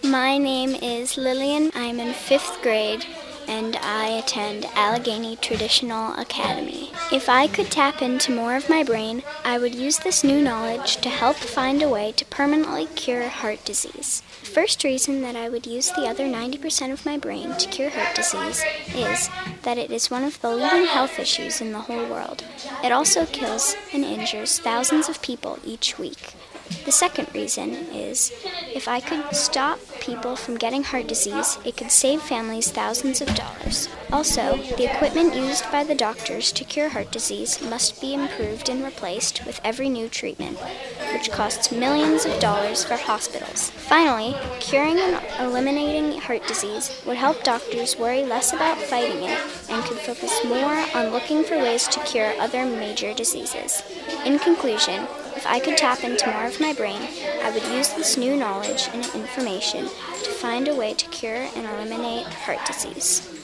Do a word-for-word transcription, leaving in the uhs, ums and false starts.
My name is Lillian. I'm in fifth grade and I attend Allegheny Traditional Academy. If I could tap into more of my brain, I would use this new knowledge to help find a way to permanently cure heart disease. The first reason that I would use the other ninety percent of my brain to cure heart disease is that it is one of the leading health issues in the whole world. It also kills and injures thousands of people each week. The second reason is, if I could stop people from getting heart disease, it could save families thousands of dollars. Also, the equipment used by the doctors to cure heart disease must be improved and replaced with every new treatment, which costs millions of dollars for hospitals. Finally, curing and eliminating heart disease would help doctors worry less about fighting it and could focus more on looking for ways to cure other major diseases. In conclusion, if I could tap into more of my brain, I would use this new knowledge and information to find a way to cure and eliminate heart disease.